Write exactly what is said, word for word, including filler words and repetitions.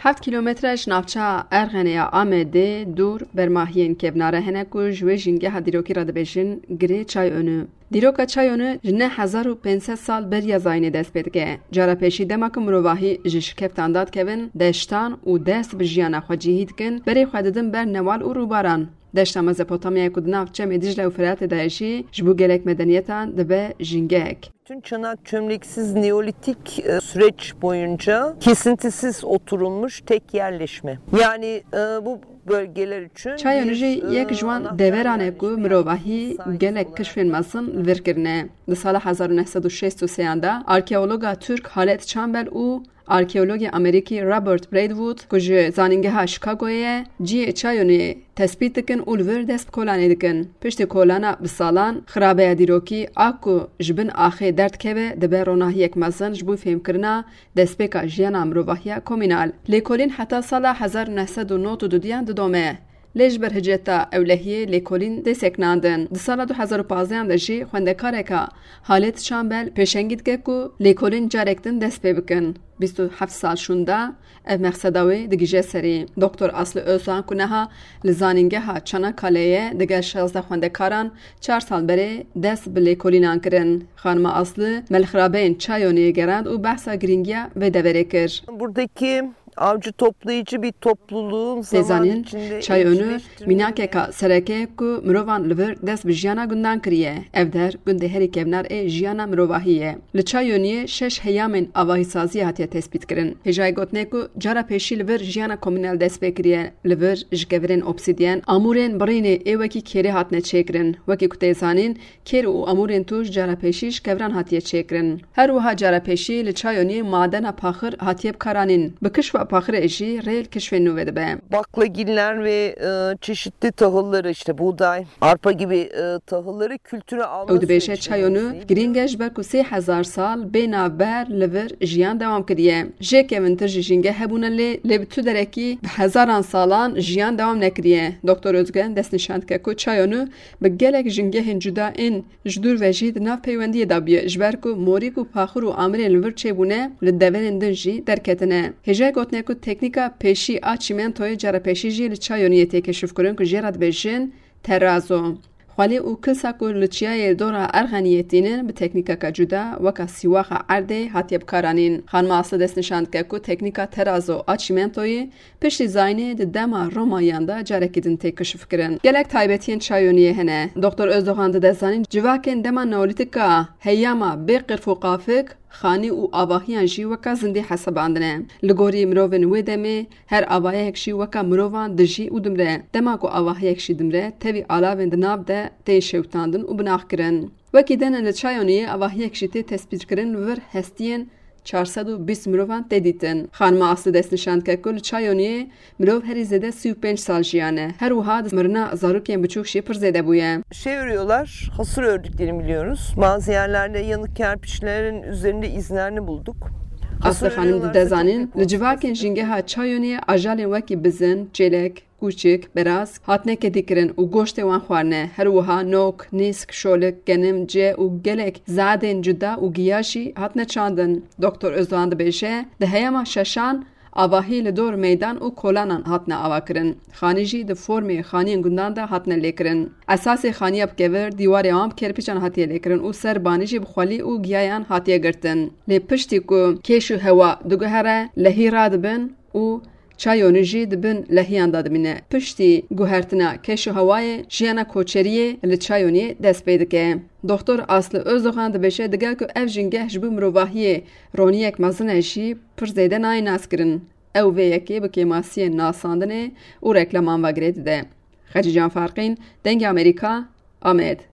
هفت کیلومترش نافچه ارغنیا آمده دور برماهین کبناره هنکو جوی جنگه ها دیروکی را دبیشن گره چای اونو. دیروکا چای اونو جنه هزار و پینصد سال بریا زاینه دست بیدگه. جارا پیشی دماک مروواهی جشکفتان داد کبن دشتان و دست بجیانا خواجیهید کن بری خوددن بر نوال و روباران. دشت مزپوتامیا کدناف چم دیجله و فرات دایشی جبو گلک مدنیتان دبه جنگک. Bütün Çanak çömleksiz Neolitik e, süreç boyunca kesintisiz oturulmuş tek yerleşme. Yani e, bu bölgeler için çayonji yek jwan deverane ku mirovahi gelek keşfin masın virkirne. Di sala هزار و نهصد و شصت و سه da arkeologa Türk Halet Çambel u arkeologi Ameriki Robert Braidwood ku ji zanîngeha Chicagoye ciyê çayonê tespît dikin û li vir dest bi kolanê dikin. Piştî kolana bi salan xirabeya dîrokî a ku ji bin axê derdkeve dibe ronahiyek mezin ji bo fêmkirina destpêka jiyana mirovahiya komînal. Lêkolîn heta sala هزار و نهصد و نود و دو diyan didome. لیج بر هجتا اولهیه لیکولین دسک ناندن. د سال دو هزار و پانزده de jî xwendekارeka Halet Çambel pêşengî dike ku lêkolîn carektin dest pê bikin. بیست و هفت سال şûnda ev mexseda wê digije serî. Doktor Aslı Özhan ku neha li zanîngeha Çanakkale'ye digel şezde xwendekaran çar sal berê dest bi lêkolînan kirin. Xanima Aslı melxirabeyên çayonê gerand û behsa giringiya vê deverê kir. Buradaki avcı toplayıcı bir topluluğun zaman içinde çay önü minakeka sereke ku mirovan li vir dest bi jiyana gundan kiriye. Ev der gundê herî kevnar ê jiyana mirovahiye. Li çay önüyê şeş heyamên avahîsazî hatiye tespît kirin. Hêjayê gotinê ku cara pêşî li vir jiyana komûnal dest pê kiriye. Li vir ji kevirên obsidyen amûrên birînê ê wekî kêrê hatine çêkirin. Wekî ku tê zanîn kêr û amûrên tuj cara pêşî ji kevran hatiye çêkirin. Her wiha cara pêşî li çay önüyê madena paxir hatiye bikaranîn. Bi kişva paxirê jî rêl keşfên nû vedibe. Baklagiller ve e, çeşitli tahılları işte buğday, arpa gibi e, tahılları kültüre alması için. Ew dibêje çayonû giring ji ber ku sê hezar sal bêna ber li vir jiyan dewam kiriye. Jê kevintir ji jînge hebûne lê lê bi tu derekî bi hezaran salan jiyan dewam nekiriye. Doktor Özgen destnîşan dike ku çayonû bi gelek jîngehên cuda ên ji dûr ve jî di nav peywendiyê de bûye ji ber ku morîk û paxir û amirên li vir çêbûne li deverên din jî derketine. Hêjayê gotinê ku teknika peşî a çîmentoyê cara peşî jî li çayoniyê tê keşifkirin ku jê re dibêjin terazo. Xwalê û kilsa ku li çiyayê dora Erxeniyê tînin bi teknîkeka cuda weka sîwaxa erdê hatiye bikaranîn. Xanima Aslı destnîşan dike ku teknîka terazo a çîmentoyê piştî zayînê di dema Romayan da carekî din tê keşifkirin. Gelek taybetiyên çayoniyê hene. Doktor Özdoğan dide zanîn civakên dema neolîtika heyama bê qirf û qafik خانی و آواهیان جی وکا زنده حساباندنه. لگوری مروون وی دمی هر آواهیک شی وکا مروان دجی و دمره. دما کو آواهیک شی دمره تاوی آلاوین دناب ده تی شوتاندن و بناخ کرن. وکی دنن لچایونیه آواهیک شی تی تسپیت کرن ور هستین چهارصد و بیست مروان تدیتن. خانم Aslı destnîşan dike ku li çayoniyê mirov herî zêde سی و پنج sal jiyane. Her wiha mirina zarokên biçûk jî pir zêde bûye. Şey örüyorlar, hasır ördüklerini biliyoruz. Bazı yerlerde yanık kerpiçlerin üzerinde izlerini bulduk. Aslı xanım dide zanîn li civakên jîngeha çayoniyê ajalên wekî bizin, çêlek, kûçik, beraz hatine kedîkirin û goştê wan xwarine. Her wiha nok, nîsk, şolik, genim, cê û gelek zadên cuda û giya jî hatine çandin. Doktor Özdoğan dibêje di heyama şeşan avahî li dor meydan û kolanan hatine avakirin. Xanî jî di formê xaniyên gundan da hatine lêkirin. Esasê xaniya bikevir dîwarê wan bi kerpîçan hatiye lêkirin û serbanî jî bi xwelî û giyayan hatiye girtin. Lê piştî ku kêş û hewa diguhere lehî radibin û çayonî jî dibin lehiyan da dimîne. Piştî guhertina kêş û hewayê jiyana koçeriyê li çayoniyê dest pê dike. Doktor Aslı Özdoğan dibêje digel ku ev jîngeh ji bo mirovahiyê roniyek mezin e jî pir zêde nayê naskirin. Ew vê yekê bi kêmasiyên nasandinê û reklaman vegirê dide. Xecî Can Farqîn, Dengê Amerîka, Amed.